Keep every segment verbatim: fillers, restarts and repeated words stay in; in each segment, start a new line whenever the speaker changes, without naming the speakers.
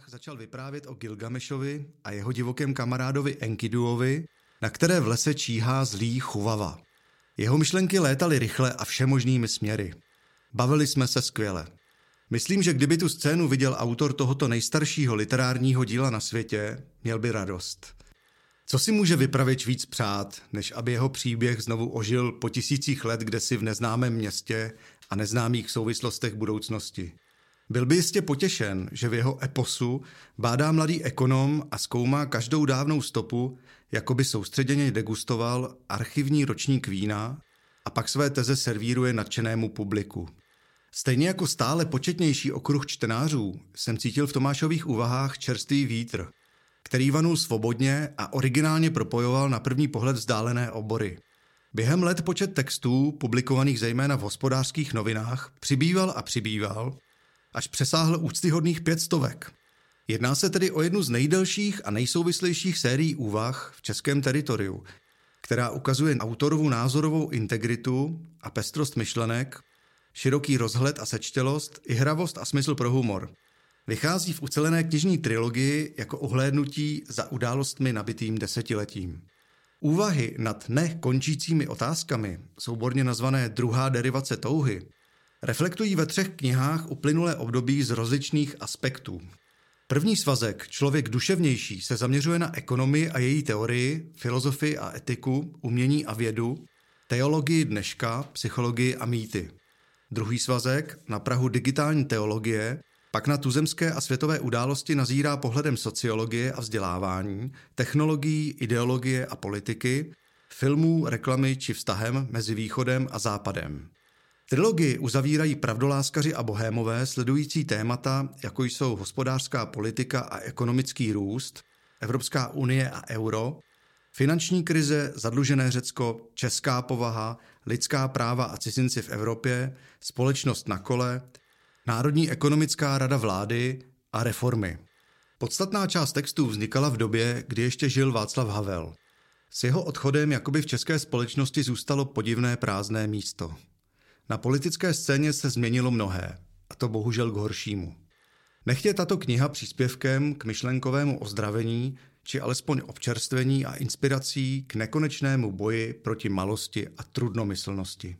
knihách začal vyprávět o Gilgamešovi a jeho divokém kamarádovi Enkiduovi, na které v lese číhá zlý Chuvava. Jeho myšlenky létaly rychle a všemožnými směry. Bavili jsme se skvěle. Myslím, že kdyby tu scénu viděl autor tohoto nejstaršího literárního díla na světě, měl by radost. Co si může vypravěč víc přát, než aby jeho příběh znovu ožil po tisících let kdesi v neznámém městě a neznámých souvislostech budoucnosti? Byl by jistě potěšen, že v jeho eposu bádá mladý ekonom a zkoumá každou dávnou stopu, jako by soustředěně degustoval archivní ročník vína a pak své teze servíruje nadšenému publiku. Stejně jako stále početnější okruh čtenářů jsem cítil v Tomášových úvahách čerstvý vítr, který vanul svobodně a originálně propojoval na první pohled vzdálené obory. Během let počet textů, publikovaných zejména v hospodářských novinách, přibýval a přibýval, až přesáhl úctyhodných pět stovek. Jedná se tedy o jednu z nejdelších a nejsouvislejších sérií úvah v českém teritoriu, která ukazuje autorovu názorovou integritu a pestrost myšlenek, široký rozhled a sečtělost, i hravost a smysl pro humor. Vychází v ucelené knižní trilogii jako ohlédnutí za událostmi nabitým desetiletím. Úvahy nad nekončícími otázkami, souborně nazvané druhá derivace touhy, reflektují ve třech knihách uplynulé období z rozličných aspektů. První svazek, Člověk duševnější, se zaměřuje na ekonomii a její teorii, filozofii a etiku, umění a vědu, teologii dneška, psychologii a mýty. Druhý svazek, Na prahu digitální teologie, pak na tuzemské a světové události nazírá pohledem sociologie a vzdělávání, technologií, ideologie a politiky, filmů, reklamy či vztahem mezi východem a západem. Trilogii uzavírají pravdoláskaři a bohémové sledující témata, jako jsou hospodářská politika a ekonomický růst, Evropská unie a euro, finanční krize, zadlužené Řecko, česká povaha, lidská práva a cizinci v Evropě, společnost na kole, Národní ekonomická rada vlády a reformy. Podstatná část textů vznikala v době, kdy ještě žil Václav Havel. S jeho odchodem jakoby v české společnosti zůstalo podivné prázdné místo. Na politické scéně se změnilo mnohé, a to bohužel k horšímu. Nechť je tato kniha příspěvkem k myšlenkovému ozdravení, či alespoň občerstvení a inspirací k nekonečnému boji proti malosti a trudnomyslnosti.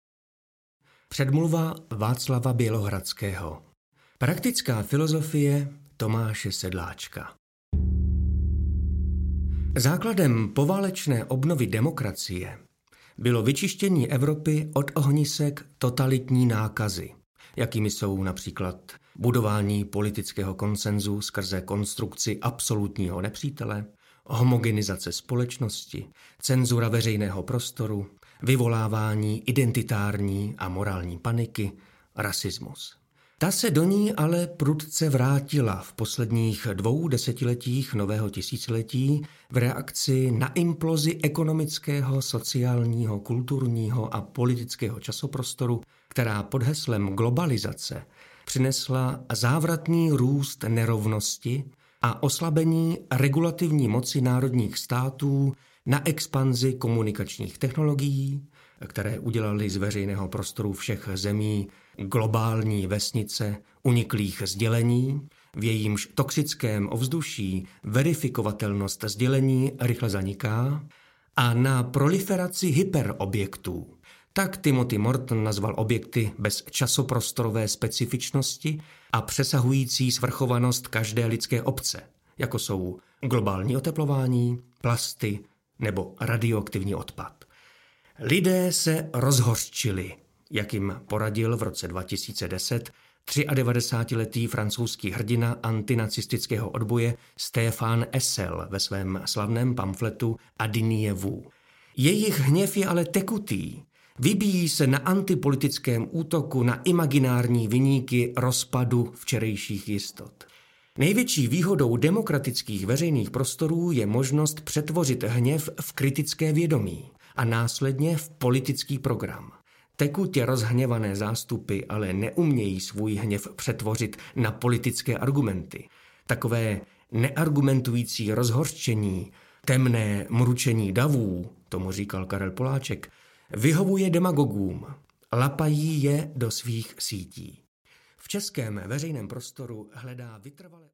Předmluva Václava Bělohradského. Praktická filozofie Tomáše Sedláčka. Základem poválečné obnovy demokracie bylo vyčištění Evropy od ohnisek totalitní nákazy, jakými jsou například budování politického konsenzu skrze konstrukci absolutního nepřítele, homogenizace společnosti, cenzura veřejného prostoru, vyvolávání identitární a morální paniky, rasismus. Ta se do ní ale prudce vrátila v posledních dvou desetiletích nového tisíciletí v reakci na implozi ekonomického, sociálního, kulturního a politického časoprostoru, která pod heslem globalizace přinesla závratný růst nerovnosti a oslabení regulativní moci národních států na expanzi komunikačních technologií, které udělaly z veřejného prostoru všech zemí globální vesnice uniklých sdělení, v jejímž toxickém ovzduší verifikovatelnost sdělení rychle zaniká, a na proliferaci hyperobjektů. Tak Timothy Morton nazval objekty bez časoprostorové specifičnosti a přesahující svrchovanost každé lidské obce, jako jsou globální oteplování, plasty nebo radioaktivní odpad. Lidé se rozhořčili, jak jim poradil v roce dva tisíce deset devadesátiletý francouzský hrdina antinacistického odboje Stéphane Hessel ve svém slavném pamfletu Adiniez-vous. Jejich hněv je ale tekutý. Vybíjí se na antipolitickém útoku na imaginární viníky rozpadu včerejších jistot. Největší výhodou demokratických veřejných prostorů je možnost přetvořit hněv v kritické vědomí a následně v politický program. Tekutě rozhněvané zástupy ale neumějí svůj hněv přetvořit na politické argumenty. Takové neargumentující rozhořčení, temné mručení davů, tomu říkal Karel Poláček, vyhovuje demagogům, lapají je do svých sítí. V českém veřejném prostoru hledá vytrvale